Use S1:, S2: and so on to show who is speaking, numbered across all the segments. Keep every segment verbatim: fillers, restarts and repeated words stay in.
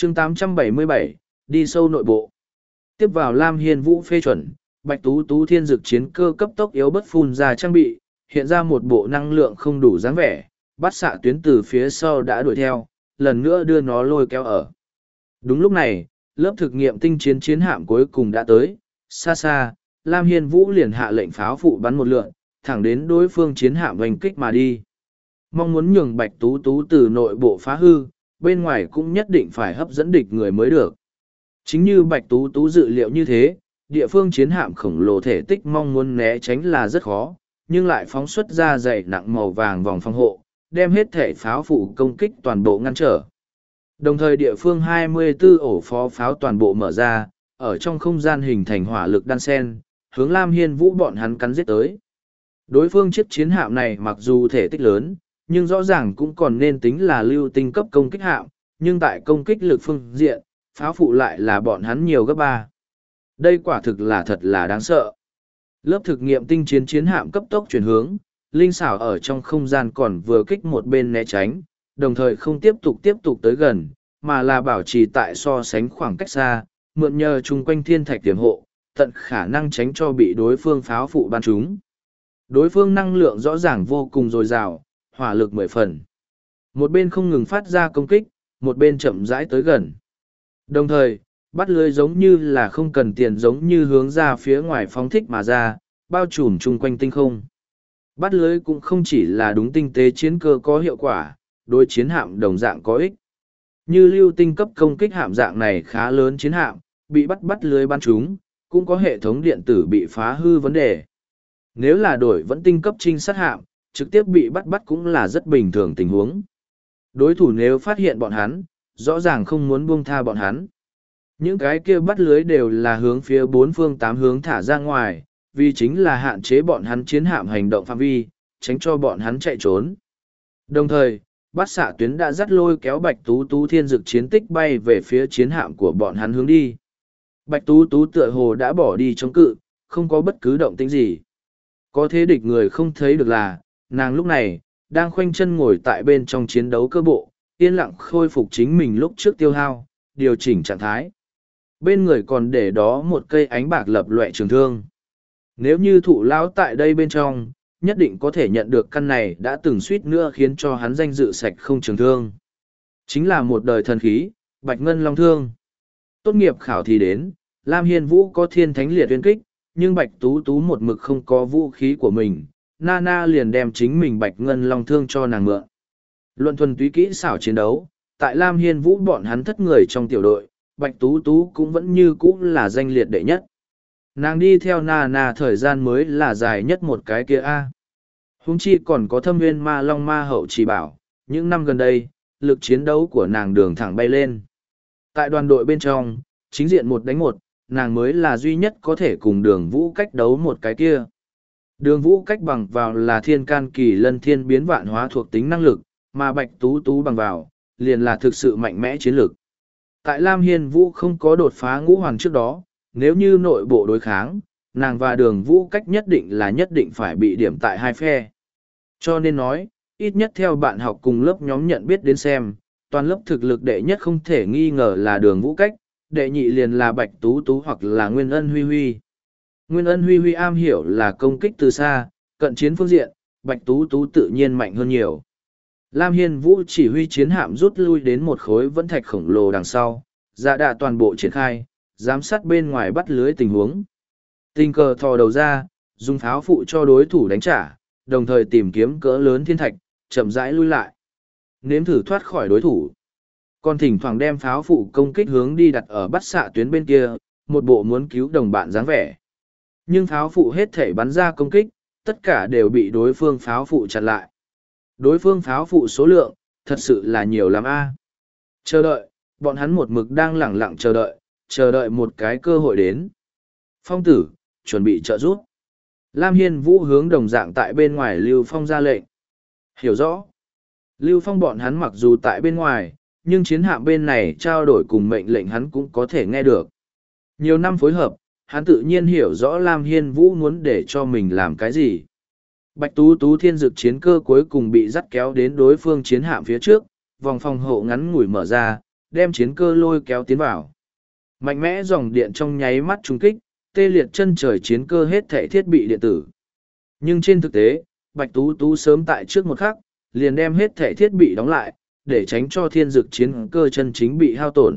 S1: chương tám trăm bảy mươi bảy, đi sâu nội bộ. Tiếp vào Lam Hiên Vũ phê chuẩn, Bạch Tú Tú thiên dực chiến cơ cấp tốc yếu bất phun ra trang bị, hiện ra một bộ năng lượng không đủ dáng vẻ, bắt xạ tuyến từ phía sau đã đuổi theo, lần nữa đưa nó lôi kéo ở. Đúng lúc này, lớp thực nghiệm tinh chiến chiến hạm cuối cùng đã tới, xa xa, Lam Hiên Vũ liền hạ lệnh pháo phụ bắn một lượn, thẳng đến đối phương chiến hạm oanh kích mà đi. Mong muốn nhường Bạch Tú Tú từ nội bộ phá hư, bên ngoài cũng nhất định phải hấp dẫn địch người mới được. Chính như Bạch Tú Tú dự liệu như thế, địa phương chiến hạm khổng lồ thể tích mong muốn né tránh là rất khó, nhưng lại phóng xuất ra dày nặng màu vàng vòng phòng hộ, đem hết thể pháo phụ công kích toàn bộ ngăn trở. Đồng thời địa phương hai mươi tư ổ phó pháo toàn bộ mở ra, ở trong không gian hình thành hỏa lực đan sen, hướng Lam Hiên Vũ bọn hắn cắn giết tới. Đối phương chiếc chiến hạm này mặc dù thể tích lớn, nhưng rõ ràng cũng còn nên tính là lưu tinh cấp công kích hạm, nhưng tại công kích lực phương diện, pháo phụ lại là bọn hắn nhiều gấp ba. Đây quả thực là thật là đáng sợ. Lớp thực nghiệm tinh chiến chiến hạm cấp tốc chuyển hướng, linh xảo ở trong không gian còn vừa kích một bên né tránh, đồng thời không tiếp tục tiếp tục tới gần, mà là bảo trì tại so sánh khoảng cách xa, mượn nhờ chung quanh thiên thạch tiềm hộ, tận khả năng tránh cho bị đối phương pháo phụ bắn trúng. Đối phương năng lượng rõ ràng vô cùng dồi dào, hỏa lực mười phần. Một bên không ngừng phát ra công kích, một bên chậm rãi tới gần. Đồng thời, bắt lưới giống như là không cần tiền giống như hướng ra phía ngoài phóng thích mà ra, bao trùm chung quanh tinh không. Bắt lưới cũng không chỉ là đúng tinh tế chiến cơ có hiệu quả, đối chiến hạm đồng dạng có ích. Như lưu tinh cấp công kích hạm dạng này khá lớn chiến hạm, bị bắt bắt lưới bắn chúng, cũng có hệ thống điện tử bị phá hư vấn đề. Nếu là đổi vẫn tinh cấp trinh sát hạm, trực tiếp bị bắt bắt cũng là rất bình thường tình huống. Đối thủ nếu phát hiện bọn hắn, rõ ràng không muốn buông tha bọn hắn. Những cái kia bắt lưới đều là hướng phía bốn phương tám hướng thả ra ngoài, vì chính là hạn chế bọn hắn chiến hạm hành động phạm vi, tránh cho bọn hắn chạy trốn. Đồng thời, bắt xạ tuyến đã dắt lôi kéo Bạch Tú Tú thiên dực chiến tích bay về phía chiến hạm của bọn hắn hướng đi. Bạch Tú Tú tựa hồ đã bỏ đi chống cự, không có bất cứ động tĩnh gì. Có thế địch người không thấy được là, nàng lúc này, đang khoanh chân ngồi tại bên trong chiến đấu cơ bộ, yên lặng khôi phục chính mình lúc trước tiêu hao, điều chỉnh trạng thái. Bên người còn để đó một cây ánh bạc lập loè trường thương. Nếu như thụ lão tại đây bên trong, nhất định có thể nhận được căn này đã từng suýt nữa khiến cho hắn danh dự sạch không trường thương. Chính là một đời thần khí, Bạch Ngân Long Thương. Tốt nghiệp khảo thì đến, Lam Hiên Vũ có thiên thánh liệt uyên kích, nhưng Bạch Tú Tú một mực không có vũ khí của mình, Nana liền đem chính mình Bạch Ngân Long Thương cho nàng mượn. Luận thuần túy kỹ xảo chiến đấu, tại Lam Hiên Vũ bọn hắn thất người trong tiểu đội, Bạch Tú Tú cũng vẫn như cũ là danh liệt đệ nhất. Nàng đi theo Nana thời gian mới là dài nhất một cái kia a. Huống chi còn có Thâm Nguyên Ma Long Ma Hậu chỉ bảo, những năm gần đây, lực chiến đấu của nàng đường thẳng bay lên. Tại đoàn đội bên trong, chính diện một đánh một, nàng mới là duy nhất có thể cùng Đường Vũ Cách đấu một cái kia. Đường Vũ Cách bằng vào là thiên can kỳ lân thiên biến vạn hóa thuộc tính năng lực, mà Bạch Tú Tú bằng vào, liền là thực sự mạnh mẽ chiến lực. Tại Lam Hiên Vũ không có đột phá ngũ hoàn trước đó, nếu như nội bộ đối kháng, nàng và Đường Vũ Cách nhất định là nhất định phải bị điểm tại hai phe. Cho nên nói, ít nhất theo bạn học cùng lớp nhóm nhận biết đến xem, toàn lớp thực lực đệ nhất không thể nghi ngờ là Đường Vũ Cách, đệ nhị liền là Bạch Tú Tú hoặc là Nguyên Ân Huy Huy. Nguyên Ân Huy Huy am hiểu là công kích từ xa, cận chiến phương diện, Bạch Tú Tú tự nhiên mạnh hơn nhiều. Lam Hiên Vũ chỉ huy chiến hạm rút lui đến một khối vẫn thạch khổng lồ đằng sau, dạ đạ toàn bộ triển khai, giám sát bên ngoài bắt lưới tình huống. Tình cờ thò đầu ra, dùng pháo phụ cho đối thủ đánh trả, đồng thời tìm kiếm cỡ lớn thiên thạch, chậm rãi lui lại. Nếm thử thoát khỏi đối thủ. Còn thỉnh thoảng đem pháo phụ công kích hướng đi đặt ở bắt xạ tuyến bên kia, một bộ muốn cứu đồng bạn dáng vẻ. Nhưng pháo phụ hết thể bắn ra công kích, tất cả đều bị đối phương pháo phụ chặn lại. Đối phương pháo phụ số lượng, thật sự là nhiều lắm a. Chờ đợi, bọn hắn một mực đang lẳng lặng chờ đợi, chờ đợi một cái cơ hội đến. Phong tử, chuẩn bị trợ giúp. Lam Hiên Vũ hướng đồng dạng tại bên ngoài Lưu Phong ra lệnh. Hiểu rõ. Lưu Phong bọn hắn mặc dù tại bên ngoài, nhưng chiến hạm bên này trao đổi cùng mệnh lệnh hắn cũng có thể nghe được. Nhiều năm phối hợp, hắn tự nhiên hiểu rõ Lam Hiên Vũ muốn để cho mình làm cái gì. Bạch Tú Tú thiên dực chiến cơ cuối cùng bị dắt kéo đến đối phương chiến hạm phía trước, vòng phòng hộ ngắn ngủi mở ra, đem chiến cơ lôi kéo tiến vào. Mạnh mẽ dòng điện trong nháy mắt trúng kích, tê liệt chân trời chiến cơ hết thảy thiết bị điện tử. Nhưng trên thực tế, Bạch Tú Tú sớm tại trước một khắc, liền đem hết thảy thiết bị đóng lại, để tránh cho thiên dực chiến cơ chân chính bị hao tổn.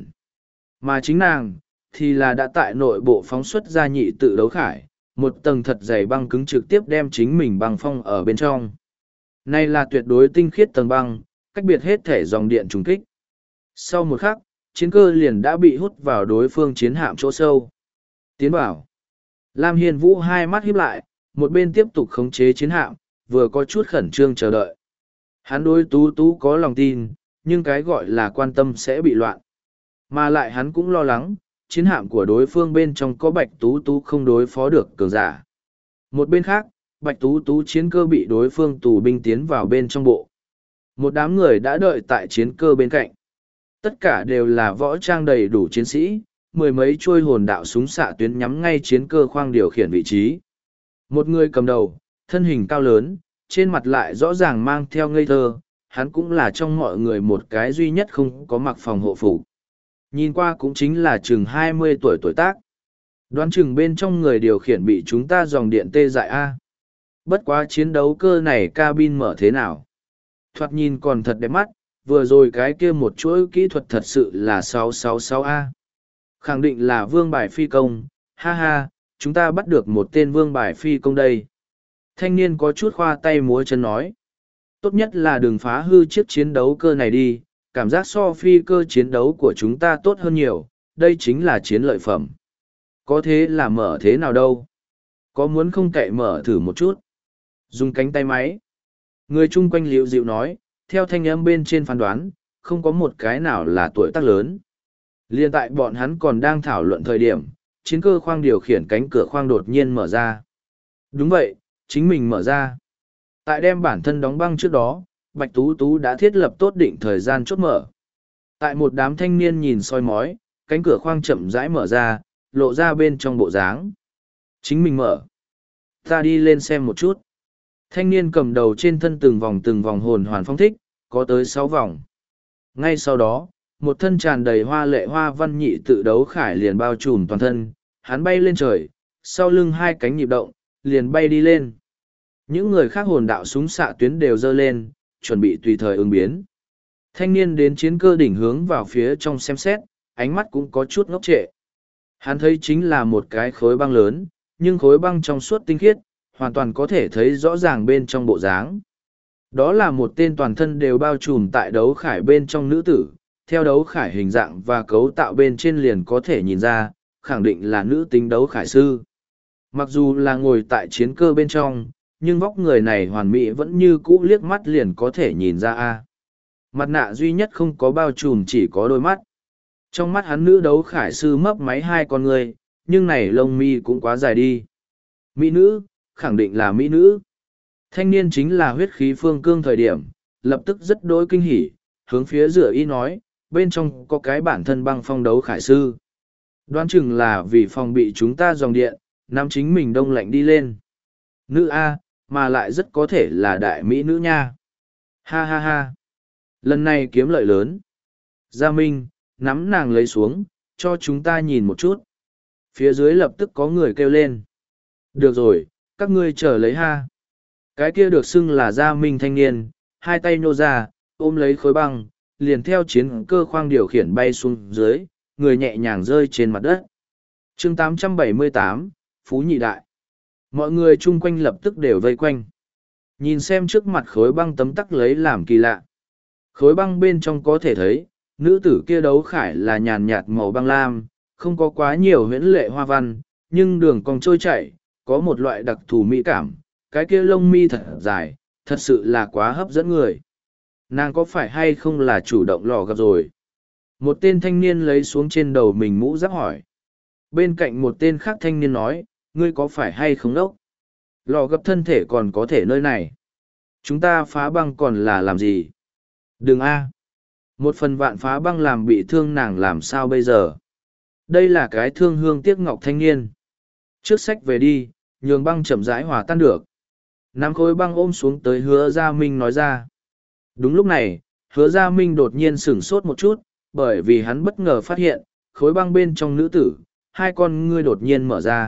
S1: Mà chính nàng, thì là đã tại nội bộ phóng xuất ra nhị tự đấu khải, một tầng thật dày băng cứng trực tiếp đem chính mình băng phong ở bên trong. Này là tuyệt đối tinh khiết tầng băng, cách biệt hết thể dòng điện trùng kích. Sau một khắc, chiến cơ liền đã bị hút vào đối phương chiến hạm chỗ sâu. Tiến bảo. Lam Hiên Vũ hai mắt híp lại, một bên tiếp tục khống chế chiến hạm, vừa có chút khẩn trương chờ đợi. Hắn đối Tú Tú có lòng tin, nhưng cái gọi là quan tâm sẽ bị loạn. Mà lại hắn cũng lo lắng, chiến hạm của đối phương bên trong có Bạch Tú Tú không đối phó được cường giả. Một bên khác, Bạch Tú Tú chiến cơ bị đối phương tù binh tiến vào bên trong bộ. Một đám người đã đợi tại chiến cơ bên cạnh. Tất cả đều là võ trang đầy đủ chiến sĩ, mười mấy chuôi hồn đạo súng xạ tuyến nhắm ngay chiến cơ khoang điều khiển vị trí. Một người cầm đầu, thân hình cao lớn, trên mặt lại rõ ràng mang theo ngây thơ, hắn cũng là trong mọi người một cái duy nhất không có mặc phòng hộ phục. Nhìn qua cũng chính là chừng hai mươi tuổi tuổi tác. Đoán chừng bên trong người điều khiển bị chúng ta dòng điện tê dại A. Bất quá chiến đấu cơ này cabin mở thế nào? Thoạt nhìn còn thật đẹp mắt, vừa rồi cái kia một chuỗi kỹ thuật thật sự là sáu sáu sáu A. Khẳng định là vương bài phi công, ha ha, chúng ta bắt được một tên vương bài phi công đây. Thanh niên có chút khoa tay múa chân nói. Tốt nhất là đừng phá hư chiếc chiến đấu cơ này đi, cảm giác so phi cơ chiến đấu của chúng ta tốt hơn nhiều, đây chính là chiến lợi phẩm. Có thế là mở thế nào đâu? Có muốn không cậy mở thử một chút? Dùng cánh tay máy. Người chung quanh liễu dịu nói, theo thanh âm bên trên phán đoán, không có một cái nào là tuổi tác lớn. Liên tại bọn hắn còn đang thảo luận thời điểm, chiến cơ khoang điều khiển cánh cửa khoang đột nhiên mở ra. Đúng vậy, chính mình mở ra. Tại đem bản thân đóng băng trước đó, Bạch Tú Tú đã thiết lập tốt định thời gian chốt mở. Tại một đám thanh niên nhìn soi mói, cánh cửa khoang chậm rãi mở ra, lộ ra bên trong bộ dáng. Chính mình mở. Ta đi lên xem một chút. Thanh niên cầm đầu trên thân từng vòng từng vòng hồn hoàn phong thích, có tới sáu vòng. Ngay sau đó, một thân tràn đầy hoa lệ hoa văn nhị tự đấu khải liền bao trùm toàn thân, hắn bay lên trời, sau lưng hai cánh nhịp động, liền bay đi lên. Những người khác hồn đạo súng xạ tuyến đều dơ lên, chuẩn bị tùy thời ứng biến. Thanh niên đến chiến cơ đỉnh hướng vào phía trong xem xét, ánh mắt cũng có chút ngốc trệ. Hắn thấy chính là một cái khối băng lớn, nhưng khối băng trong suốt tinh khiết, hoàn toàn có thể thấy rõ ràng bên trong bộ dáng. Đó là một tên toàn thân đều bao trùm tại đấu khải bên trong nữ tử, theo đấu khải hình dạng và cấu tạo bên trên liền có thể nhìn ra, khẳng định là nữ tính đấu khải sư. Mặc dù là ngồi tại chiến cơ bên trong, nhưng vóc người này hoàn mỹ vẫn như cũ liếc mắt liền có thể nhìn ra a. Mặt nạ duy nhất không có bao trùm chỉ có đôi mắt. Trong mắt hắn nữ đấu khải sư mấp máy hai con người, nhưng này lông mi cũng quá dài đi. Mỹ nữ, khẳng định là mỹ nữ. Thanh niên chính là huyết khí phương cương thời điểm, lập tức rất đỗi kinh hỉ, hướng phía rửa y nói, bên trong có cái bản thân băng phong đấu khải sư. Đoán chừng là vì phòng bị chúng ta dòng điện, nắm chính mình đông lạnh đi lên. Nữ A, mà lại rất có thể là đại mỹ nữ nha. Ha ha ha. Lần này kiếm lợi lớn. Gia Minh, nắm nàng lấy xuống, cho chúng ta nhìn một chút. Phía dưới lập tức có người kêu lên. Được rồi, các ngươi chờ lấy ha. Cái kia được xưng là Gia Minh thanh niên, hai tay nhô ra, ôm lấy khối băng, liền theo chiến cơ khoang điều khiển bay xuống dưới, người nhẹ nhàng rơi trên mặt đất. chương tám trăm bảy mươi tám, Phú Nhị Đại. Mọi người chung quanh lập tức đều vây quanh. Nhìn xem trước mặt khối băng tấm tắc lấy làm kỳ lạ. Khối băng bên trong có thể thấy, nữ tử kia đấu khải là nhàn nhạt màu băng lam, không có quá nhiều huyễn lệ hoa văn, nhưng đường cong trôi chảy, có một loại đặc thù mỹ cảm, cái kia lông mi thật dài, thật sự là quá hấp dẫn người. Nàng có phải hay không là chủ động lò gặp rồi? Một tên thanh niên lấy xuống trên đầu mình mũ giáp hỏi. Bên cạnh một tên khác thanh niên nói, ngươi có phải hay không đốc? Lò gập thân thể còn có thể nơi này. Chúng ta phá băng còn là làm gì? Đừng a. Một phần vạn phá băng làm bị thương nàng làm sao bây giờ? Đây là cái thương hương tiếc ngọc thanh niên. Trước sách về đi, nhường băng chậm rãi hòa tan được. Nắm khối băng ôm xuống tới Hứa Gia Minh nói ra. Đúng lúc này, Hứa Gia Minh đột nhiên sửng sốt một chút, bởi vì hắn bất ngờ phát hiện, khối băng bên trong nữ tử, hai con ngươi đột nhiên mở ra.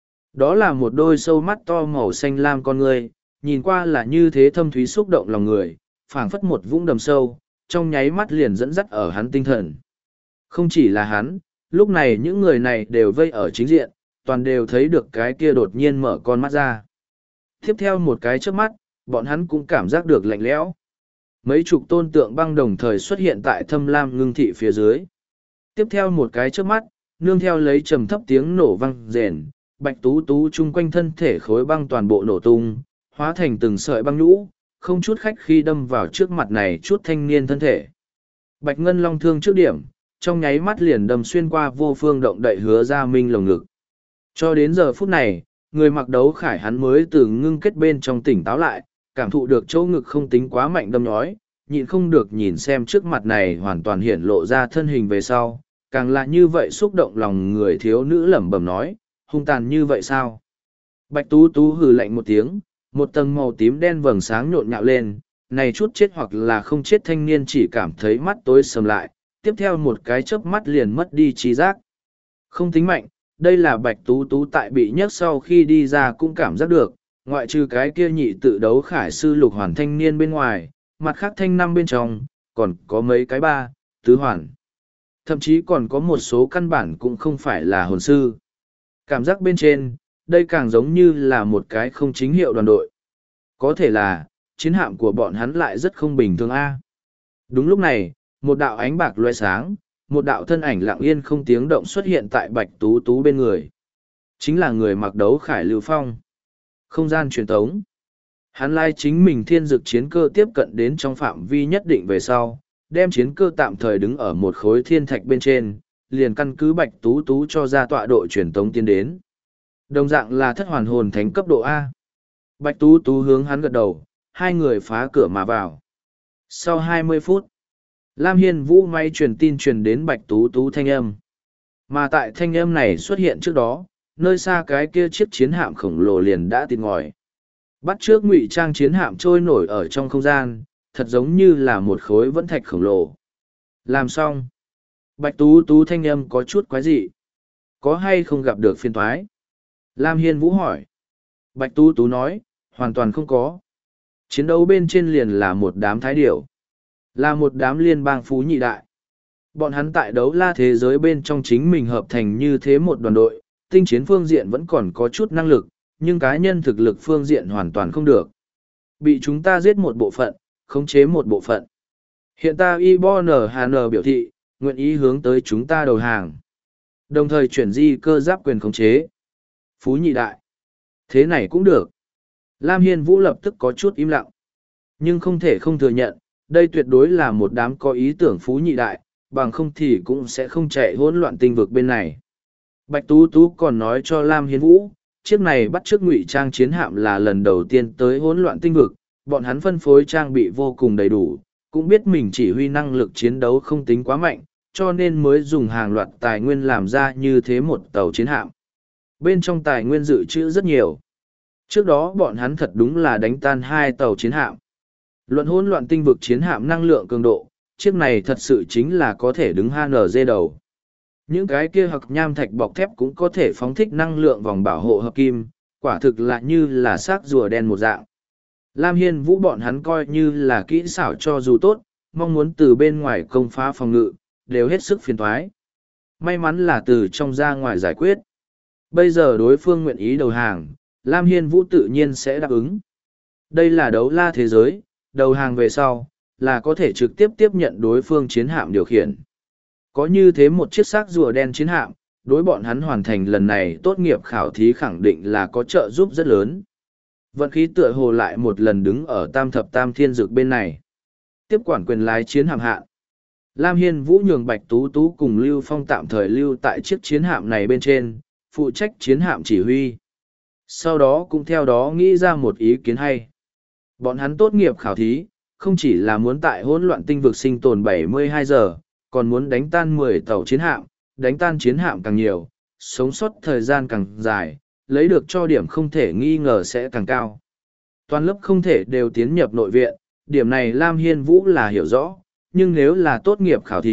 S1: Đó là một đôi sâu mắt to màu xanh lam con ngươi, nhìn qua là như thế thâm thúy xúc động lòng người, phảng phất một vũng đầm sâu, trong nháy mắt liền dẫn dắt ở hắn tinh thần. Không chỉ là hắn, lúc này những người này đều vây ở chính diện, toàn đều thấy được cái kia đột nhiên mở con mắt ra. Tiếp theo một cái chớp mắt, bọn hắn cũng cảm giác được lạnh lẽo. Mấy chục tôn tượng băng đồng thời xuất hiện tại thâm lam ngưng thị phía dưới. Tiếp theo một cái chớp mắt, nương theo lấy trầm thấp tiếng nổ vang rền, bạch tú tú chung quanh thân thể khối băng toàn bộ nổ tung, hóa thành từng sợi băng nhũ, không chút khách khi đâm vào trước mặt này chút thanh niên thân thể. Bạch ngân long thương trước điểm, trong nháy mắt liền đâm xuyên qua vô phương động đậy Hứa Gia Minh lồng ngực. Cho đến giờ phút này, người mặc đấu khải hắn mới từ ngưng kết bên trong tỉnh táo lại, cảm thụ được chỗ ngực không tính quá mạnh đâm nhói, nhịn không được nhìn xem trước mặt này hoàn toàn hiển lộ ra thân hình về sau, càng là như vậy xúc động lòng người thiếu nữ lẩm bẩm nói, hung tàn như vậy sao? Bạch Tú Tú hừ lạnh một tiếng, một tầng màu tím đen vầng sáng nhộn nhạo lên, này chút chết hoặc là không chết thanh niên chỉ cảm thấy mắt tối sầm lại, tiếp theo một cái chớp mắt liền mất đi trí giác. Không tính mạnh, đây là Bạch Tú Tú tại bị nhấc sau khi đi ra cũng cảm giác được, ngoại trừ cái kia nhị tự đấu khải sư lục hoàn thanh niên bên ngoài, mặt khác thanh năm bên trong, còn có mấy cái ba, tứ hoàn. Thậm chí còn có một số căn bản cũng không phải là hồn sư. Cảm giác bên trên, đây càng giống như là một cái không chính hiệu đoàn đội. Có thể là, chiến hạm của bọn hắn lại rất không bình thường a. Đúng lúc này, một đạo ánh bạc loe sáng, một đạo thân ảnh lặng yên không tiếng động xuất hiện tại Bạch Tú Tú bên người. Chính là người mặc đấu khải Lưu Phong. Không gian truyền tống. Hắn lai chính mình thiên dực chiến cơ tiếp cận đến trong phạm vi nhất định về sau, đem chiến cơ tạm thời đứng ở một khối thiên thạch bên trên, liền căn cứ Bạch Tú Tú cho ra tọa độ truyền tống tiến đến. Đồng dạng là thất hoàn hồn thánh cấp độ A. Bạch Tú Tú hướng hắn gật đầu, hai người phá cửa mà vào. Sau hai mươi phút, Lam Hiên Vũ may truyền tin truyền đến Bạch Tú Tú thanh âm. Mà tại thanh âm này xuất hiện trước đó, nơi xa cái kia chiếc chiến hạm khổng lồ liền đã tịt ngòi. Bắt trước ngụy trang chiến hạm trôi nổi ở trong không gian, thật giống như là một khối vẫn thạch khổng lồ. Làm xong. Bạch Tú Tú thanh âm có chút quái dị. Có hay không gặp được phiên thoái? Lam Hiên Vũ hỏi. Bạch Tú Tú nói, hoàn toàn không có. Chiến đấu bên trên liền là một đám thái điểu. Là một đám liên bang phú nhị đại. Bọn hắn tại đấu la thế giới bên trong chính mình hợp thành như thế một đoàn đội, tinh chiến phương diện vẫn còn có chút năng lực, nhưng cá nhân thực lực phương diện hoàn toàn không được. Bị chúng ta giết một bộ phận, khống chế một bộ phận. Hiện ta Ibn Hàn biểu thị, nguyện ý hướng tới chúng ta đầu hàng. Đồng thời chuyển di cơ giáp quyền khống chế. Phú nhị đại. Thế này cũng được. Lam Hiên Vũ lập tức có chút im lặng. Nhưng không thể không thừa nhận, đây tuyệt đối là một đám có ý tưởng phú nhị đại, bằng không thì cũng sẽ không chạy hỗn loạn tinh vực bên này. Bạch Tú Tú còn nói cho Lam Hiên Vũ, chiếc này bắt chước ngụy trang chiến hạm là lần đầu tiên tới hỗn loạn tinh vực, bọn hắn phân phối trang bị vô cùng đầy đủ, cũng biết mình chỉ huy năng lực chiến đấu không tính quá mạnh, cho nên mới dùng hàng loạt tài nguyên làm ra như thế một tàu chiến hạm. Bên trong tài nguyên dự trữ rất nhiều. Trước đó bọn hắn thật đúng là đánh tan hai tàu chiến hạm. Luận hỗn loạn tinh vực chiến hạm năng lượng cường độ, chiếc này thật sự chính là có thể đứng hát en giê đầu. Những cái kia hoặc nham thạch bọc thép cũng có thể phóng thích năng lượng vòng bảo hộ hợp kim, quả thực là như là xác rùa đen một dạng. Lam Hiên Vũ bọn hắn coi như là kỹ xảo cho dù tốt, mong muốn từ bên ngoài công phá phòng ngự, đều hết sức phiền toái. May mắn là từ trong ra ngoài giải quyết. Bây giờ đối phương nguyện ý đầu hàng, Lam Hiên Vũ tự nhiên sẽ đáp ứng. Đây là đấu la thế giới, đầu hàng về sau, là có thể trực tiếp tiếp nhận đối phương chiến hạm điều khiển. Có như thế một chiếc xác rùa đen chiến hạm, đối bọn hắn hoàn thành lần này tốt nghiệp khảo thí khẳng định là có trợ giúp rất lớn. Vận khí tựa hồ lại một lần đứng ở tam thập tam thiên dược bên này. Tiếp quản quyền lái chiến hạm hạ. Lam Hiên Vũ nhường Bạch Tú Tú cùng Lưu Phong tạm thời lưu tại chiếc chiến hạm này bên trên, phụ trách chiến hạm chỉ huy. Sau đó cũng theo đó nghĩ ra một ý kiến hay. Bọn hắn tốt nghiệp khảo thí, không chỉ là muốn tại hỗn loạn tinh vực sinh tồn bảy mươi hai giờ, còn muốn đánh tan mười tàu chiến hạm, đánh tan chiến hạm càng nhiều, sống sót thời gian càng dài, lấy được cho điểm không thể nghi ngờ sẽ càng cao. Toàn lớp không thể đều tiến nhập nội viện, điểm này Lam Hiên Vũ là hiểu rõ, nhưng nếu là tốt nghiệp khảo thí,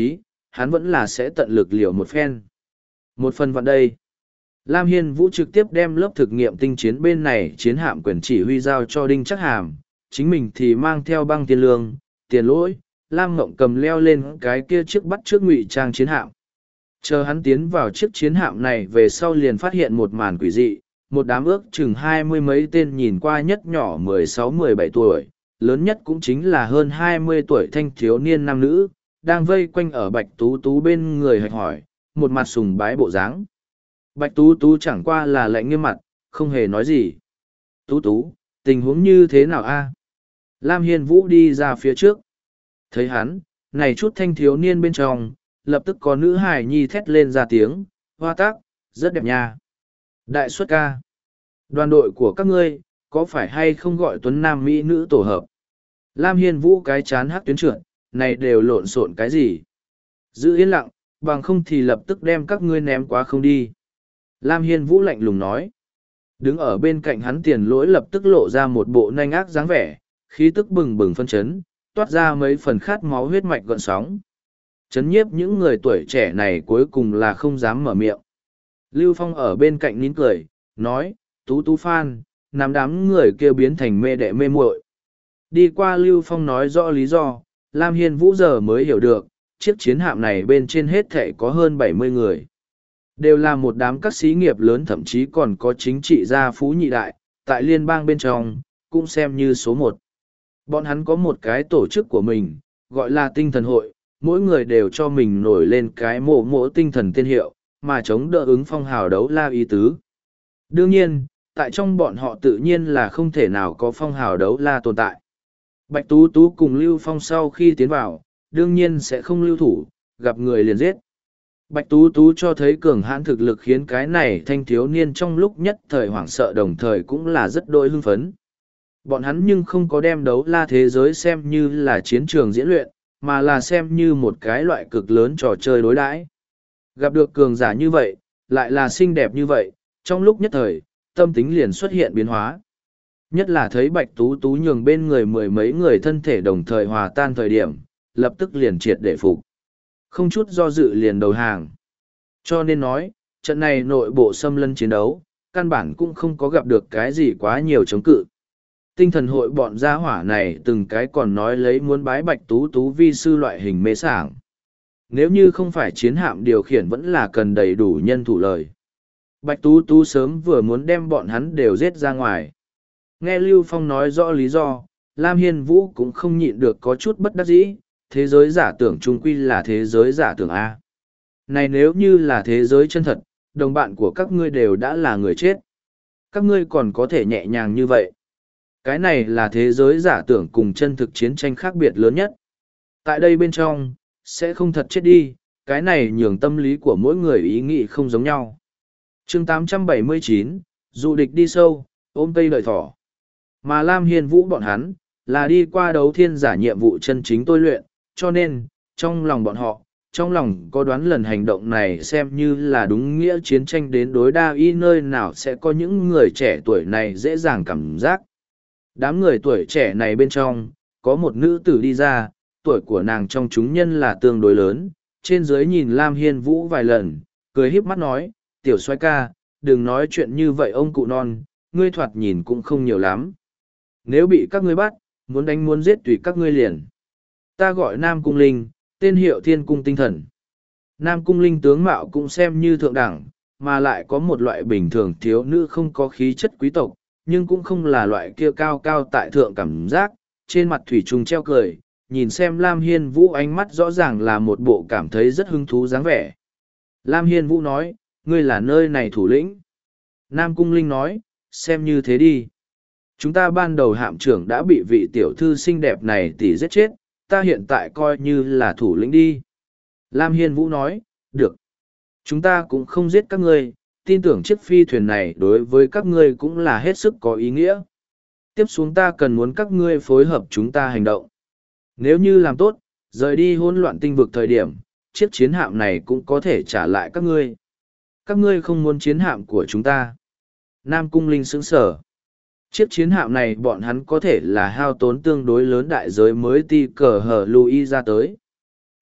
S1: hắn vẫn là sẽ tận lực liều một phen. Một phần vạn đây. Lam Hiên Vũ trực tiếp đem lớp thực nghiệm tinh chiến bên này chiến hạm quyền chỉ huy giao cho Đinh Chắc Hàm, chính mình thì mang theo băng tiền lương, tiền lỗi, Lam Ngộng cầm leo lên cái kia chiếc bắt trước ngụy trang chiến hạm. Chờ hắn tiến vào chiếc chiến hạm này về sau liền phát hiện một màn quỷ dị, một đám ước chừng hai mươi mấy tên nhìn qua nhất nhỏ mười sáu mười bảy tuổi, lớn nhất cũng chính là hơn hai mươi tuổi thanh thiếu niên nam nữ, đang vây quanh ở Bạch Tú Tú bên người hạch hỏi, một mặt sùng bái bộ dáng. Bạch Tú Tú chẳng qua là lạnh nghiêm mặt, không hề nói gì. Tú Tú, tình huống như thế nào a? Lam Hiên Vũ đi ra phía trước. Thấy hắn, này chút thanh thiếu niên bên trong, lập tức có nữ hài nhi thét lên ra tiếng, hoa tác, rất đẹp nha. Đại xuất ca. Đoàn đội của các ngươi, có phải hay không gọi tuấn nam mỹ nữ tổ hợp? Lam Hiên Vũ cái chán hắc tuyến trượt, này đều lộn xộn cái gì? Giữ yên lặng, bằng không thì lập tức đem các ngươi ném quá không đi. Lam Hiên Vũ lạnh lùng nói. Đứng ở bên cạnh hắn tiền lỗi lập tức lộ ra một bộ nanh ác dáng vẻ, khí tức bừng bừng phân chấn, toát ra mấy phần khát máu huyết mạch gợn sóng. Chấn nhiếp những người tuổi trẻ này cuối cùng là không dám mở miệng. Lưu Phong ở bên cạnh nín cười, nói, Tú Tú Phan, nắm đám người kia biến thành mê đệ mê muội. Đi qua Lưu Phong nói rõ lý do, Lam Hiên Vũ giờ mới hiểu được, chiếc chiến hạm này bên trên hết thảy có hơn bảy mươi người. Đều là một đám các xí nghiệp lớn, thậm chí còn có chính trị gia phú nhị đại, tại liên bang bên trong, cũng xem như số một. Bọn hắn có một cái tổ chức của mình, gọi là tinh thần hội, mỗi người đều cho mình nổi lên cái mộ mộ tinh thần tên hiệu, mà chống đỡ ứng phong hào đấu la ý tứ. Đương nhiên, tại trong bọn họ tự nhiên là không thể nào có phong hào đấu la tồn tại. Bạch Tú Tú cùng Lưu Phong sau khi tiến vào, đương nhiên sẽ không lưu thủ, gặp người liền giết. Bạch Tú Tú cho thấy cường hãn thực lực khiến cái này thanh thiếu niên trong lúc nhất thời hoảng sợ đồng thời cũng là rất đôi hưng phấn. Bọn hắn nhưng không có đem đấu la thế giới xem như là chiến trường diễn luyện, mà là xem như một cái loại cực lớn trò chơi đối đãi. Gặp được cường giả như vậy, lại là xinh đẹp như vậy, trong lúc nhất thời, tâm tính liền xuất hiện biến hóa. Nhất là thấy Bạch Tú Tú nhường bên người mười mấy người thân thể đồng thời hòa tan thời điểm, lập tức liền triệt để phục. Không chút do dự liền đầu hàng. Cho nên nói, trận này nội bộ xâm lấn chiến đấu, căn bản cũng không có gặp được cái gì quá nhiều chống cự. Tinh thần hội bọn gia hỏa này từng cái còn nói lấy muốn bái Bạch Tú Tú vi sư loại hình mê sảng. Nếu như không phải chiến hạm điều khiển vẫn là cần đầy đủ nhân thủ lời. Bạch Tú Tú sớm vừa muốn đem bọn hắn đều giết ra ngoài. Nghe Lưu Phong nói rõ lý do, Lam Hiên Vũ cũng không nhịn được có chút bất đắc dĩ, thế giới giả tưởng chung quy là thế giới giả tưởng A. Này nếu như là thế giới chân thật, đồng bạn của các ngươi đều đã là người chết. Các ngươi còn có thể nhẹ nhàng như vậy. Cái này là thế giới giả tưởng cùng chân thực chiến tranh khác biệt lớn nhất. Tại đây bên trong, sẽ không thật chết đi, cái này nhường tâm lý của mỗi người ý nghĩ không giống nhau. chương tám trăm bảy mươi chín, dụ địch đi sâu, ôm cây đợi thỏ. Mà Lam Hiên Vũ bọn hắn, là đi qua đấu thiên giả nhiệm vụ chân chính tôi luyện, cho nên, trong lòng bọn họ, trong lòng có đoán lần hành động này xem như là đúng nghĩa chiến tranh đến đối đa y nơi nào sẽ có những người trẻ tuổi này dễ dàng cảm giác. Đám người tuổi trẻ này bên trong, có một nữ tử đi ra, tuổi của nàng trong chúng nhân là tương đối lớn, trên dưới nhìn Lam Hiên Vũ vài lần, cười híp mắt nói, tiểu soái ca, đừng nói chuyện như vậy ông cụ non, ngươi thoạt nhìn cũng không nhiều lắm. Nếu bị các ngươi bắt, muốn đánh muốn giết tùy các ngươi liền. Ta gọi Nam Cung Linh, tên hiệu Thiên Cung Tinh Thần. Nam Cung Linh tướng mạo cũng xem như thượng đẳng, mà lại có một loại bình thường thiếu nữ không có khí chất quý tộc, nhưng cũng không là loại kia cao cao tại thượng cảm giác, trên mặt thủy trùng treo cười, nhìn xem Lam Hiên Vũ ánh mắt rõ ràng là một bộ cảm thấy rất hứng thú dáng vẻ. Lam Hiên Vũ nói, ngươi là nơi này thủ lĩnh. Nam Cung Linh nói, xem như thế đi. Chúng ta ban đầu hạm trưởng đã bị vị tiểu thư xinh đẹp này tỉ giết chết, ta hiện tại coi như là thủ lĩnh đi. Lam Hiên Vũ nói, được. Chúng ta cũng không giết các ngươi, tin tưởng chiếc phi thuyền này đối với các ngươi cũng là hết sức có ý nghĩa. Tiếp xuống ta cần muốn các ngươi phối hợp chúng ta hành động. Nếu như làm tốt, rời đi hỗn loạn tinh vực thời điểm, chiếc chiến hạm này cũng có thể trả lại các ngươi. Các ngươi không muốn chiến hạm của chúng ta. Nam Cung Linh sững sở. Chiếc chiến hạm này bọn hắn có thể là hao tốn tương đối lớn đại giới mới ti cờ hở Louis ra tới.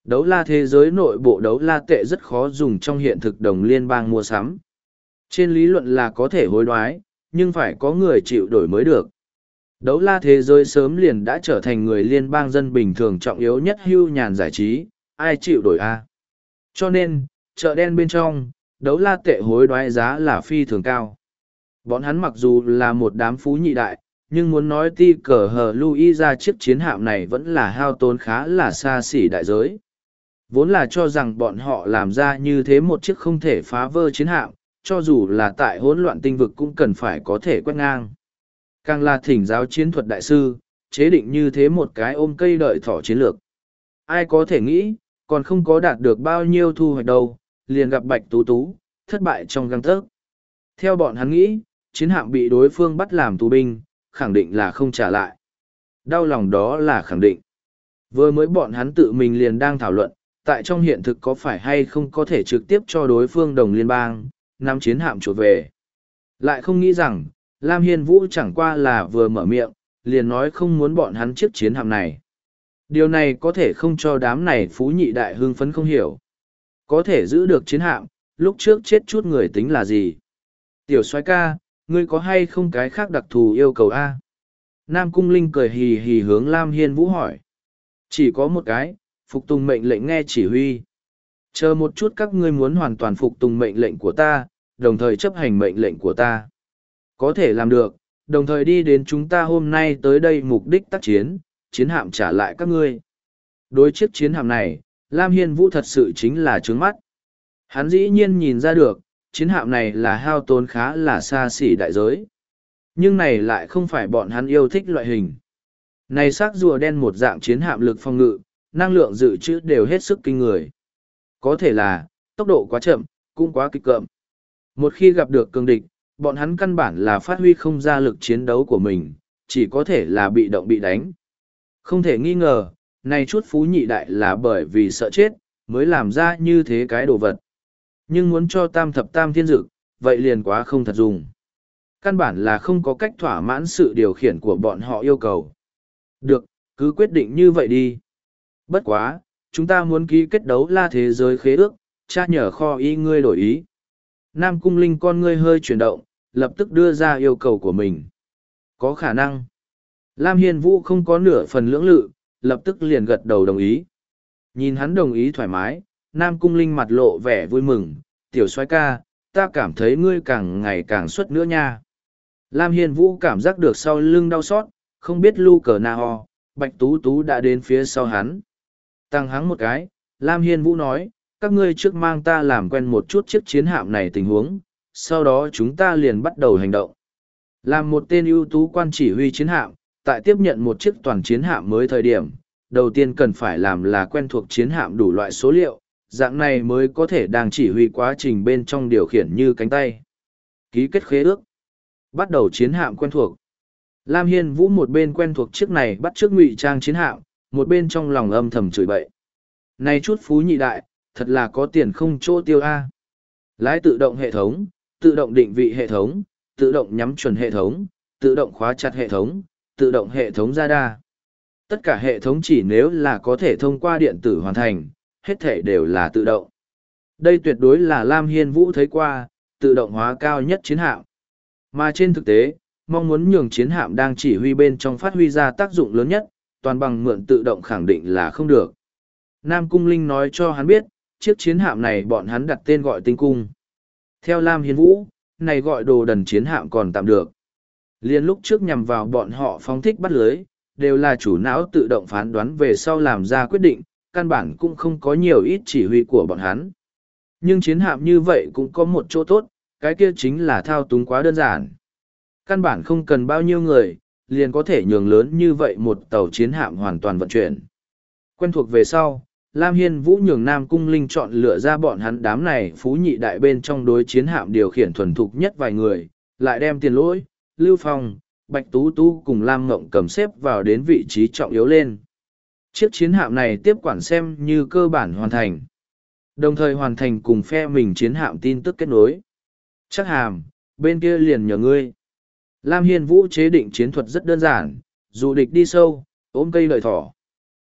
S1: Đấu la thế giới nội bộ đấu la tệ rất khó dùng trong hiện thực đồng liên bang mua sắm. Trên lý luận là có thể hối đoái, nhưng phải có người chịu đổi mới được. Đấu la thế giới sớm liền đã trở thành người liên bang dân bình thường trọng yếu nhất hưu nhàn giải trí, ai chịu đổi a? Cho nên, chợ đen bên trong, đấu la tệ hối đoái giá là phi thường cao. Bọn hắn mặc dù là một đám phú nhị đại, nhưng muốn nói ti cờ hờ Louis ra chiếc chiến hạm này vẫn là hao tốn khá là xa xỉ đại giới. Vốn là cho rằng bọn họ làm ra như thế một chiếc không thể phá vỡ chiến hạm, cho dù là tại hỗn loạn tinh vực cũng cần phải có thể quét ngang. Càng là thỉnh giáo chiến thuật đại sư, chế định như thế một cái ôm cây đợi thỏ chiến lược. Ai có thể nghĩ, còn không có đạt được bao nhiêu thu hoạch đâu, liền gặp Bạch Tú Tú, thất bại trong găng tấc. Theo bọn hắn nghĩ, chiến hạm bị đối phương bắt làm tù binh, khẳng định là không trả lại. Đau lòng đó là khẳng định. Vừa mới bọn hắn tự mình liền đang thảo luận, tại trong hiện thực có phải hay không có thể trực tiếp cho đối phương đồng liên bang, nắm chiến hạm chuột về. Lại không nghĩ rằng, Lam Hiên Vũ chẳng qua là vừa mở miệng, liền nói không muốn bọn hắn chiếc chiến hạm này. Điều này có thể không cho đám này phú nhị đại hưng phấn không hiểu. Có thể giữ được chiến hạm, lúc trước chết chút người tính là gì? Tiểu soái ca, ngươi có hay không cái khác đặc thù yêu cầu A? Nam Cung Linh cười hì hì hướng Lam Hiên Vũ hỏi. Chỉ có một cái, phục tùng mệnh lệnh nghe chỉ huy. Chờ một chút các ngươi muốn hoàn toàn phục tùng mệnh lệnh của ta, đồng thời chấp hành mệnh lệnh của ta. Có thể làm được, đồng thời đi đến chúng ta hôm nay tới đây mục đích tác chiến, chiến hạm trả lại các ngươi. Đối chiếc chiến hạm này, Lam Hiên Vũ thật sự chính là trướng mắt. Hắn dĩ nhiên nhìn ra được, chiến hạm này là hao tốn khá là xa xỉ đại giới. Nhưng này lại không phải bọn hắn yêu thích loại hình. Này xác rùa đen một dạng chiến hạm lực phòng ngự, năng lượng dự trữ đều hết sức kinh người. Có thể là, tốc độ quá chậm, cũng quá kịch cợm. Một khi gặp được cường địch, bọn hắn căn bản là phát huy không ra lực chiến đấu của mình, chỉ có thể là bị động bị đánh. Không thể nghi ngờ, này chút phú nhị đại là bởi vì sợ chết, mới làm ra như thế cái đồ vật. Nhưng muốn cho tam thập tam thiên dực, vậy liền quá không thật dùng. Căn bản là không có cách thỏa mãn sự điều khiển của bọn họ yêu cầu. Được, cứ quyết định như vậy đi. Bất quá, chúng ta muốn ký kết đấu la thế giới khế ước, cha nhờ kho y ngươi đổi ý. Nam Cung Linh con ngươi hơi chuyển động, lập tức đưa ra yêu cầu của mình. Có khả năng. Lam Hiên Vũ không có nửa phần lưỡng lự, lập tức liền gật đầu đồng ý. Nhìn hắn đồng ý thoải mái, Nam Cung Linh mặt lộ vẻ vui mừng, tiểu soái ca, ta cảm thấy ngươi càng ngày càng xuất nữa nha. Lam Hiên Vũ cảm giác được sau lưng đau xót, không biết lu cờ na ho, Bạch Tú Tú đã đến phía sau hắn. Tăng hắng một cái, Lam Hiên Vũ nói, các ngươi trước mang ta làm quen một chút chiếc chiến hạm này tình huống, sau đó chúng ta liền bắt đầu hành động. Làm một tên ưu tú quan chỉ huy chiến hạm, tại tiếp nhận một chiếc toàn chiến hạm mới thời điểm, đầu tiên cần phải làm là quen thuộc chiến hạm đủ loại số liệu, dạng này mới có thể đang chỉ huy quá trình bên trong điều khiển như cánh tay. Ký kết khế ước. Bắt đầu chiến hạm quen thuộc. Lam Hiên Vũ một bên quen thuộc chiếc này bắt trước ngụy trang chiến hạm, một bên trong lòng âm thầm chửi bậy. Này chút phú nhị đại, thật là có tiền không chỗ tiêu a. Lái tự động hệ thống, tự động định vị hệ thống, tự động nhắm chuẩn hệ thống, tự động khóa chặt hệ thống, tự động hệ thống radar. Tất cả hệ thống chỉ nếu là có thể thông qua điện tử hoàn thành, hết thể đều là tự động. Đây tuyệt đối là Lam Hiên Vũ thấy qua, tự động hóa cao nhất chiến hạm. Mà trên thực tế, mong muốn nhường chiến hạm đang chỉ huy bên trong phát huy ra tác dụng lớn nhất, toàn bằng mượn tự động khẳng định là không được. Nam Cung Linh nói cho hắn biết, chiếc chiến hạm này bọn hắn đặt tên gọi Tinh Cung. Theo Lam Hiên Vũ, này gọi đồ đần chiến hạm còn tạm được. Liên lúc trước nhằm vào bọn họ phóng thích bắt lưới, đều là chủ não tự động phán đoán về sau làm ra quyết định, căn bản cũng không có nhiều ít chỉ huy của bọn hắn. Nhưng chiến hạm như vậy cũng có một chỗ tốt, cái kia chính là thao túng quá đơn giản. Căn bản không cần bao nhiêu người, liền có thể nhường lớn như vậy một tàu chiến hạm hoàn toàn vận chuyển. Quen thuộc về sau, Lam Hiên Vũ nhường Nam Cung Linh chọn lựa ra bọn hắn đám này phú nhị đại bên trong đối chiến hạm điều khiển thuần thục nhất vài người, lại đem Tiền Lỗi, Lưu Phong, Bạch Tú Tú cùng Lam Ngộng Cầm xếp vào đến vị trí trọng yếu lên. Chiếc chiến hạm này tiếp quản xem như cơ bản hoàn thành. Đồng thời hoàn thành cùng phe mình chiến hạm tin tức kết nối. Chắc hàm, bên kia liền nhờ ngươi. Lam Hiên Vũ chế định chiến thuật rất đơn giản, dù địch đi sâu, ôm cây lợi thỏ.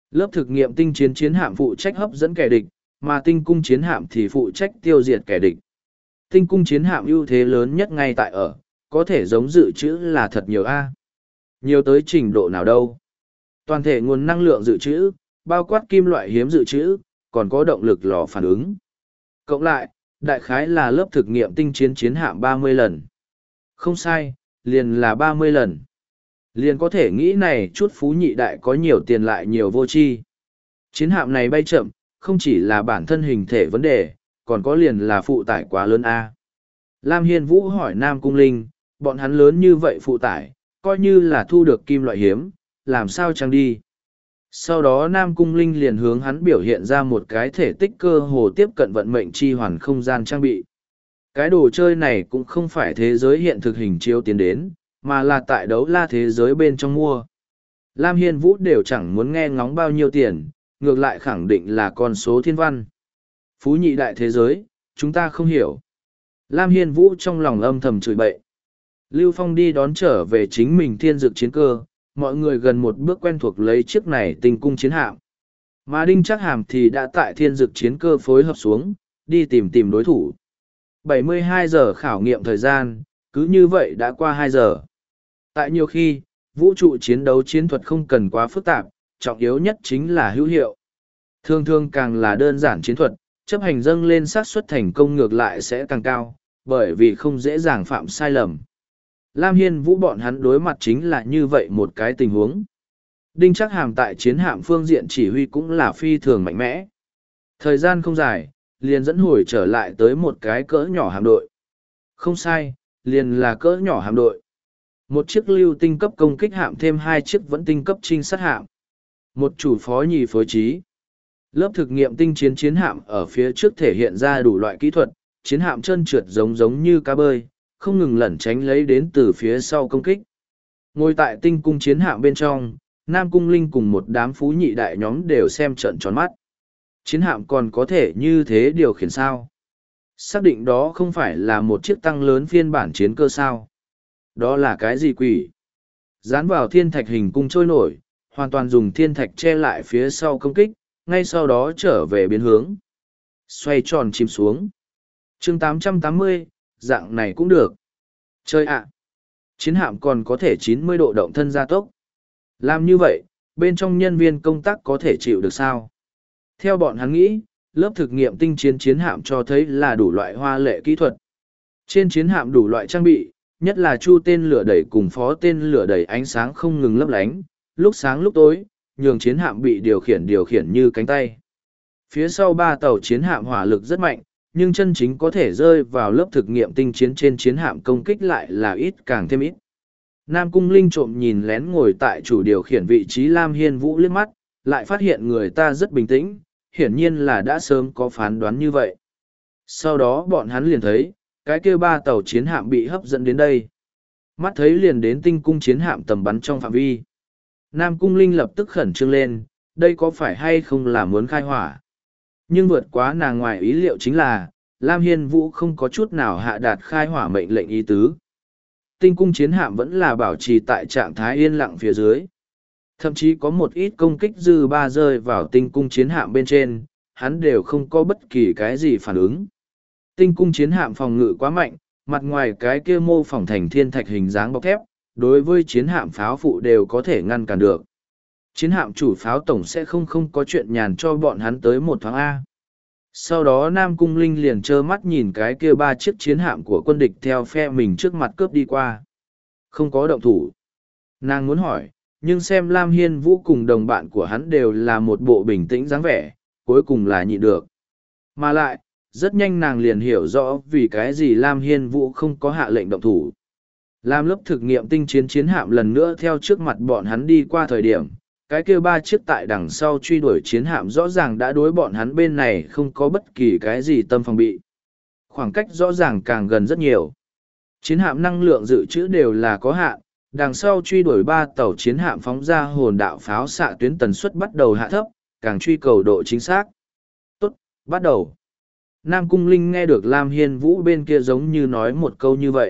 S1: Lớp thực nghiệm tinh chiến chiến hạm phụ trách hấp dẫn kẻ địch, mà tinh cung chiến hạm thì phụ trách tiêu diệt kẻ địch. Tinh cung chiến hạm ưu thế lớn nhất ngay tại ở, có thể giống dự trữ là thật nhiều A. Nhiều tới trình độ nào đâu. Toàn thể nguồn năng lượng dự trữ, bao quát kim loại hiếm dự trữ, còn có động lực lò phản ứng. Cộng lại, đại khái là lớp thực nghiệm tinh chiến chiến hạm ba mươi lần. Không sai, liền là ba mươi lần. Liền có thể nghĩ này chút phú nhị đại có nhiều tiền lại nhiều vô tri. Chiến hạm này bay chậm, không chỉ là bản thân hình thể vấn đề, còn có liền là phụ tải quá lớn A. Lam Hiên Vũ hỏi Nam Cung Linh, bọn hắn lớn như vậy phụ tải, coi như là thu được kim loại hiếm, làm sao chẳng đi. Sau đó Nam Cung Linh liền hướng hắn biểu hiện ra một cái thể tích cơ hồ tiếp cận vận mệnh chi hoàn không gian trang bị. Cái đồ chơi này cũng không phải thế giới hiện thực hình chiếu tiến đến, mà là tại đấu la thế giới bên trong mua. Lam Hiên Vũ đều chẳng muốn nghe ngóng bao nhiêu tiền, ngược lại khẳng định là con số thiên văn. Phú nhị đại thế giới, chúng ta không hiểu. Lam Hiên Vũ trong lòng âm thầm chửi bậy. Lưu Phong đi đón trở về chính mình thiên dược chiến cơ, mọi người gần một bước quen thuộc lấy chiếc này tinh cung chiến hạm. Mà Đinh Trác Hàm thì đã tại thiên dược chiến cơ phối hợp xuống, đi tìm tìm đối thủ. bảy mươi hai giờ khảo nghiệm thời gian, cứ như vậy đã qua hai giờ. Tại nhiều khi, vũ trụ chiến đấu chiến thuật không cần quá phức tạp, trọng yếu nhất chính là hữu hiệu. Thường thường càng là đơn giản chiến thuật, chấp hành dâng lên xác suất thành công ngược lại sẽ càng cao, bởi vì không dễ dàng phạm sai lầm. Lam Hiên Vũ bọn hắn đối mặt chính là như vậy một cái tình huống. Đinh Trác Hàm tại chiến hạm phương diện chỉ huy cũng là phi thường mạnh mẽ. Thời gian không dài, liền dẫn hồi trở lại tới một cái cỡ nhỏ hạm đội. Không sai, liền là cỡ nhỏ hạm đội. Một chiếc lưu tinh cấp công kích hạm thêm hai chiếc vẫn tinh cấp trinh sát hạm. Một chủ phó nhì phối trí. Lớp thực nghiệm tinh chiến chiến hạm ở phía trước thể hiện ra đủ loại kỹ thuật, chiến hạm trơn trượt giống giống như cá bơi, không ngừng lẩn tránh lấy đến từ phía sau công kích. Ngồi tại tinh cung chiến hạm bên trong, Nam Cung Linh cùng một đám phú nhị đại nhóm đều xem trợn tròn mắt. Chiến hạm còn có thể như thế điều khiển sao? Xác định đó không phải là một chiếc tăng lớn phiên bản chiến cơ sao? Đó là cái gì quỷ? Dán vào thiên thạch hình cung trôi nổi, hoàn toàn dùng thiên thạch che lại phía sau công kích, ngay sau đó trở về biến hướng. Xoay tròn chìm xuống. chương tám trăm tám mươi, dạng này cũng được. Chơi ạ! Chiến hạm còn có thể chín mươi độ động thân gia tốc. Làm như vậy, bên trong nhân viên công tác có thể chịu được sao? Theo bọn hắn nghĩ, lớp thực nghiệm tinh chiến chiến hạm cho thấy là đủ loại hoa lệ kỹ thuật. Trên chiến hạm đủ loại trang bị, nhất là chu tên lửa đẩy cùng phó tên lửa đẩy ánh sáng không ngừng lấp lánh, lúc sáng lúc tối, nhường chiến hạm bị điều khiển điều khiển như cánh tay. Phía sau ba tàu chiến hạm hỏa lực rất mạnh, nhưng chân chính có thể rơi vào lớp thực nghiệm tinh chiến trên chiến hạm công kích lại là ít càng thêm ít. Nam Cung Linh trộm nhìn lén ngồi tại chủ điều khiển vị trí Lam Hiên Vũ liếc mắt, lại phát hiện người ta rất bình tĩnh, hiển nhiên là đã sớm có phán đoán như vậy. Sau đó bọn hắn liền thấy, cái kia ba tàu chiến hạm bị hấp dẫn đến đây. Mắt thấy liền đến tinh cung chiến hạm tầm bắn trong phạm vi. Nam Cung Linh lập tức khẩn trương lên, đây có phải hay không là muốn khai hỏa. Nhưng vượt quá nàng ngoài ý liệu chính là, Lam Hiên Vũ không có chút nào hạ đạt khai hỏa mệnh lệnh ý tứ. Tinh cung chiến hạm vẫn là bảo trì tại trạng thái yên lặng phía dưới. Thậm chí có một ít công kích dư ba rơi vào tinh cung chiến hạm bên trên, hắn đều không có bất kỳ cái gì phản ứng. Tinh cung chiến hạm phòng ngự quá mạnh, mặt ngoài cái kia mô phỏng thành thiên thạch hình dáng bọc thép, đối với chiến hạm pháo phụ đều có thể ngăn cản được. Chiến hạm chủ pháo tổng sẽ không không có chuyện nhàn cho bọn hắn tới một thoáng A. Sau đó Nam Cung Linh liền trơ mắt nhìn cái kia ba chiếc chiến hạm của quân địch theo phe mình trước mặt cướp đi qua. Không có động thủ. Nàng muốn hỏi, nhưng xem Lam Hiên Vũ cùng đồng bạn của hắn đều là một bộ bình tĩnh dáng vẻ, cuối cùng là nhịn được. Mà lại, rất nhanh nàng liền hiểu rõ vì cái gì Lam Hiên Vũ không có hạ lệnh động thủ. Làm lớp thực nghiệm tinh chiến chiến hạm lần nữa theo trước mặt bọn hắn đi qua thời điểm, cái kia ba chiếc tại đằng sau truy đuổi chiến hạm rõ ràng đã đối bọn hắn bên này không có bất kỳ cái gì tâm phòng bị. Khoảng cách rõ ràng càng gần rất nhiều. Chiến hạm năng lượng dự trữ đều là có hạn, đằng sau truy đuổi ba tàu chiến hạm phóng ra hồn đạo pháo xạ tuyến tần suất bắt đầu hạ thấp, càng truy cầu độ chính xác. Tốt, bắt đầu. Nam Cung Linh nghe được Lam Hiên Vũ bên kia giống như nói một câu như vậy.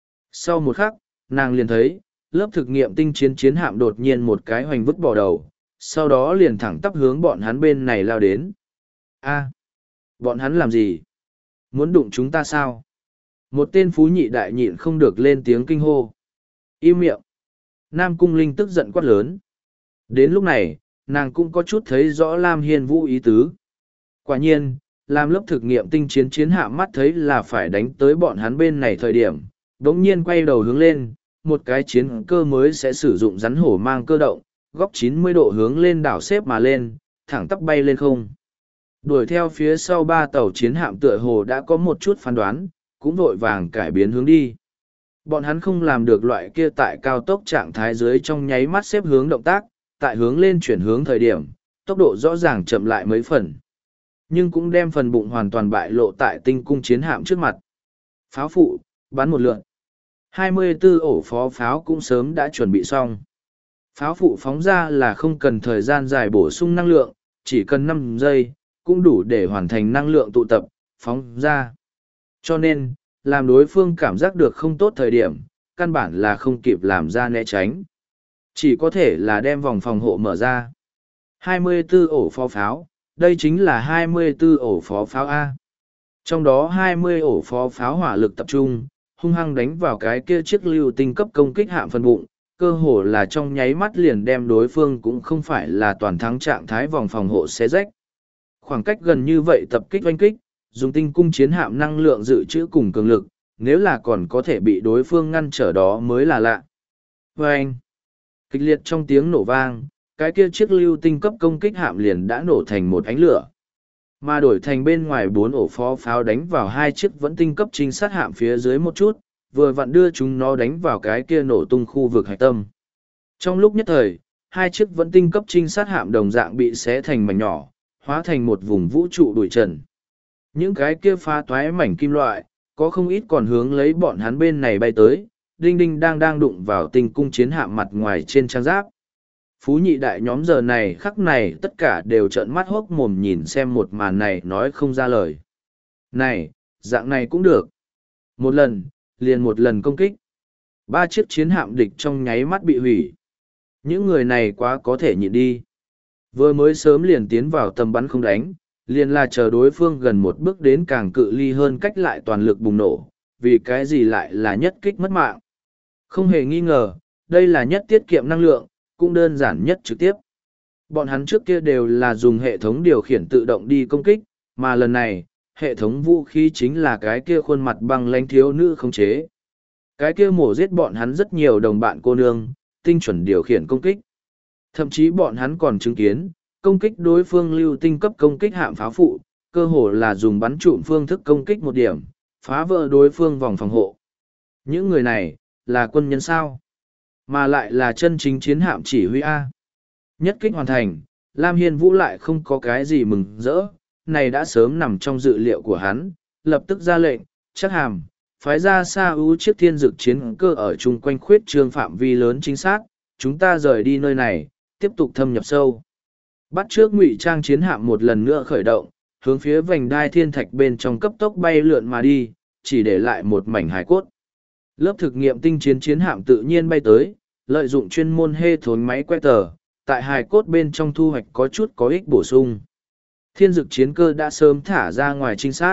S1: Sau một khắc, nàng liền thấy, lớp thực nghiệm tinh chiến chiến hạm đột nhiên một cái hoành vứt bỏ đầu, sau đó liền thẳng tắp hướng bọn hắn bên này lao đến. A, bọn hắn làm gì? Muốn đụng chúng ta sao? Một tên phú nhị đại nhịn không được lên tiếng kinh hô. Im miệng! Nam Cung Linh tức giận quát lớn. Đến lúc này, nàng cũng có chút thấy rõ Lam Hiên Vũ ý tứ. Quả nhiên, làm lớp thực nghiệm tinh chiến chiến hạ mắt thấy là phải đánh tới bọn hắn bên này thời điểm, đống nhiên quay đầu hướng lên, một cái chiến cơ mới sẽ sử dụng rắn hổ mang cơ động, góc chín mươi độ hướng lên đảo xếp mà lên, thẳng tắp bay lên không. Đuổi theo phía sau ba tàu chiến hạm tựa hồ đã có một chút phán đoán, cũng vội vàng cải biến hướng đi. Bọn hắn không làm được loại kia tại cao tốc trạng thái dưới trong nháy mắt xếp hướng động tác, tại hướng lên chuyển hướng thời điểm, tốc độ rõ ràng chậm lại mấy phần. Nhưng cũng đem phần bụng hoàn toàn bại lộ tại tinh cung chiến hạm trước mặt. Pháo phụ, bắn một lượn. hai mươi tư ổ phó pháo cũng sớm đã chuẩn bị xong. Pháo phụ phóng ra là không cần thời gian dài bổ sung năng lượng, chỉ cần năm giây, cũng đủ để hoàn thành năng lượng tụ tập, phóng ra. Cho nên, làm đối phương cảm giác được không tốt thời điểm, căn bản là không kịp làm ra né tránh. Chỉ có thể là đem vòng phòng hộ mở ra. hai mươi tư ổ phó pháo, đây chính là hai mươi tư ổ phó pháo A. Trong đó hai mươi ổ phó pháo hỏa lực tập trung, hung hăng đánh vào cái kia chiếc lưu tinh cấp công kích hạm phần bụng, cơ hồ là trong nháy mắt liền đem đối phương cũng không phải là toàn thắng trạng thái vòng phòng hộ xé rách. Khoảng cách gần như vậy tập kích oanh kích, dùng tinh cung chiến hạm năng lượng dự trữ cùng cường lực, nếu là còn có thể bị đối phương ngăn trở đó mới là lạ. Vâng! Kịch liệt trong tiếng nổ vang, cái kia chiếc lưu tinh cấp công kích hạm liền đã nổ thành một ánh lửa. Mà đổi thành bên ngoài bốn ổ phó pháo đánh vào hai chiếc vẫn tinh cấp trinh sát hạm phía dưới một chút, vừa vặn đưa chúng nó đánh vào cái kia nổ tung khu vực hạch tâm. Trong lúc nhất thời, hai chiếc vẫn tinh cấp trinh sát hạm đồng dạng bị xé thành mảnh nhỏ, hóa thành một vùng vũ trụ đuổi trần. Những cái kia phá toái mảnh kim loại, có không ít còn hướng lấy bọn hắn bên này bay tới, đinh đinh đang đang đụng vào tinh cung chiến hạm mặt ngoài trên trang giáp. Phú nhị đại nhóm giờ này khắc này tất cả đều trợn mắt hốc mồm nhìn xem một màn này nói không ra lời. Này, dạng này cũng được. Một lần, liền một lần công kích. Ba chiếc chiến hạm địch trong nháy mắt bị hủy. Những người này quá có thể nhịn đi. Vừa mới sớm liền tiến vào tầm bắn không đánh, liền là chờ đối phương gần một bước đến càng cự ly hơn cách lại toàn lực bùng nổ, vì cái gì lại là nhất kích mất mạng. Không hề nghi ngờ, đây là nhất tiết kiệm năng lượng, cũng đơn giản nhất trực tiếp. Bọn hắn trước kia đều là dùng hệ thống điều khiển tự động đi công kích, mà lần này, hệ thống vũ khí chính là cái kia khuôn mặt băng lãnh thiếu nữ khống chế. Cái kia mổ giết bọn hắn rất nhiều đồng bạn cô nương, tinh chuẩn điều khiển công kích. Thậm chí bọn hắn còn chứng kiến, công kích đối phương lưu tinh cấp công kích hạm pháo phụ, cơ hồ là dùng bắn trụm phương thức công kích một điểm, phá vỡ đối phương vòng phòng hộ. Những người này, là quân nhân sao? Mà lại là chân chính chiến hạm chỉ huy A. Nhất kích hoàn thành, Lam Hiên Vũ lại không có cái gì mừng rỡ, này đã sớm nằm trong dự liệu của hắn, lập tức ra lệnh, chắc hàm, phái ra xa ưu chiếc thiên dực chiến cơ ở chung quanh khuyết trương phạm vi lớn chính xác, chúng ta rời đi nơi này, tiếp tục thâm nhập sâu. Bắt trước ngụy trang chiến hạm một lần nữa khởi động, hướng phía vành đai thiên thạch bên trong cấp tốc bay lượn mà đi, chỉ để lại một mảnh hài cốt. Lớp thực nghiệm tinh chiến chiến hạm tự nhiên bay tới, lợi dụng chuyên môn hê thốn máy quay tờ, tại hài cốt bên trong thu hoạch có chút có ích bổ sung. Thiên dực chiến cơ đã sớm thả ra ngoài trinh sát.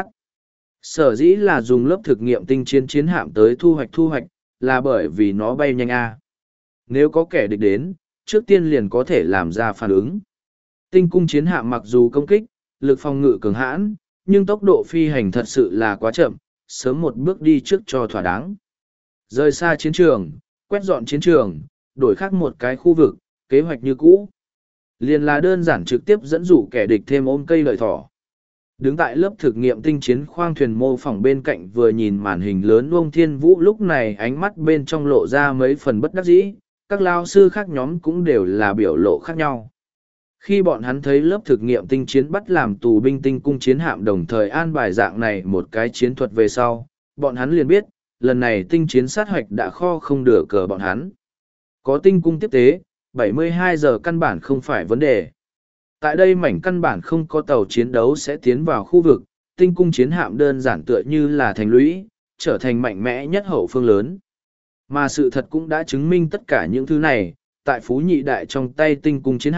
S1: Sở dĩ là dùng lớp thực nghiệm tinh chiến chiến hạm tới thu hoạch thu hoạch, là bởi vì nó bay nhanh a. Nếu có kẻ địch đến, trước tiên liền có thể làm ra phản ứng. Tinh cung chiến hạm mặc dù công kích, lực phòng ngự cường hãn, nhưng tốc độ phi hành thật sự là quá chậm, sớm một bước đi trước cho thỏa đáng. Rời xa chiến trường, quét dọn chiến trường, đổi khác một cái khu vực, kế hoạch như cũ. Liền là đơn giản trực tiếp dẫn dụ kẻ địch thêm ôm cây lợi thỏ. Đứng tại lớp thực nghiệm tinh chiến khoang thuyền mô phỏng bên cạnh vừa nhìn màn hình lớn Uông Thiên Vũ lúc này ánh mắt bên trong lộ ra mấy phần bất đắc dĩ, các lao sư khác nhóm cũng đều là biểu lộ khác nhau. Khi bọn hắn thấy lớp thực nghiệm tinh chiến bắt làm tù binh tinh cung chiến hạm đồng thời an bài dạng này một cái chiến thuật về sau, bọn hắn liền biết, lần này tinh chiến sát hoạch đã kho không đửa cờ bọn hắn. Có tinh cung tiếp tế, bảy mươi hai giờ căn bản không phải vấn đề. Tại đây mảnh căn bản không có tàu chiến đấu sẽ tiến vào khu vực, tinh cung chiến hạm đơn giản tựa như là thành lũy, trở thành mạnh mẽ nhất hậu phương lớn. Mà sự thật cũng đã chứng minh tất cả những thứ này, tại Phú Nhị Đại trong tay tinh cung chiến hạm,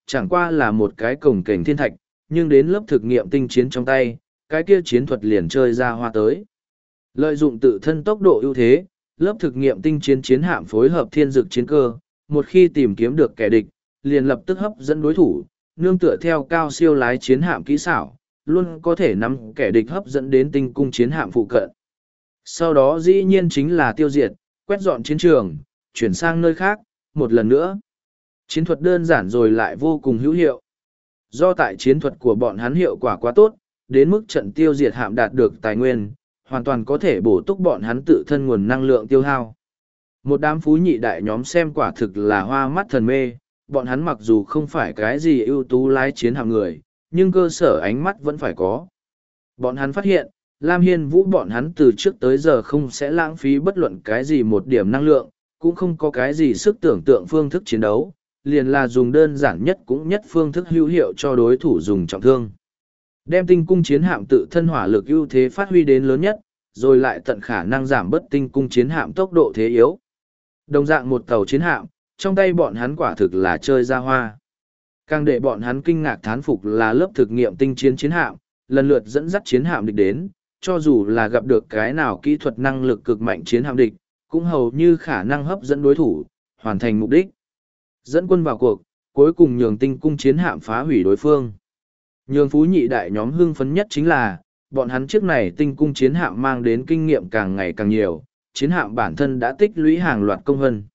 S1: chẳng qua là một cái cồng kềnh thiên thạch, nhưng đến lớp thực nghiệm tinh chiến trong tay, cái kia chiến thuật liền chơi ra hoa tới. Lợi dụng tự thân tốc độ ưu thế, lớp thực nghiệm tinh chiến chiến hạm phối hợp thiên dực chiến cơ, một khi tìm kiếm được kẻ địch, liền lập tức hấp dẫn đối thủ, nương tựa theo cao siêu lái chiến hạm kỹ xảo, luôn có thể nắm kẻ địch hấp dẫn đến tinh cung chiến hạm phụ cận. Sau đó dĩ nhiên chính là tiêu diệt, quét dọn chiến trường, chuyển sang nơi khác, một lần nữa. Chiến thuật đơn giản rồi lại vô cùng hữu hiệu. Do tại chiến thuật của bọn hắn hiệu quả quá tốt, đến mức trận tiêu diệt hạm đạt được tài nguyên, hoàn toàn có thể bổ túc bọn hắn tự thân nguồn năng lượng tiêu hao. Một đám phú nhị đại nhóm xem quả thực là hoa mắt thần mê, bọn hắn mặc dù không phải cái gì ưu tú lái chiến hạm người, nhưng cơ sở ánh mắt vẫn phải có. Bọn hắn phát hiện, Lam Hiên Vũ bọn hắn từ trước tới giờ không sẽ lãng phí bất luận cái gì một điểm năng lượng, cũng không có cái gì sức tưởng tượng phương thức chiến đấu, liền là dùng đơn giản nhất cũng nhất phương thức hữu hiệu cho đối thủ dùng trọng thương. Đem tinh cung chiến hạm tự thân hỏa lực ưu thế phát huy đến lớn nhất, rồi lại tận khả năng giảm bớt tinh cung chiến hạm tốc độ thế yếu. Đồng dạng một tàu chiến hạm, trong tay bọn hắn quả thực là chơi ra hoa. Càng để bọn hắn kinh ngạc thán phục là lớp thực nghiệm tinh chiến chiến hạm, lần lượt dẫn dắt chiến hạm địch đến, cho dù là gặp được cái nào kỹ thuật năng lực cực mạnh chiến hạm địch, cũng hầu như khả năng hấp dẫn đối thủ, hoàn thành mục đích. Dẫn quân vào cuộc, cuối cùng nhường tinh cung chiến hạm phá hủy đối phương. Nhường phú nhị đại nhóm hưng phấn nhất chính là, bọn hắn trước này tinh cung chiến hạm mang đến kinh nghiệm càng ngày càng nhiều, chiến hạm bản thân đã tích lũy hàng loạt công vân.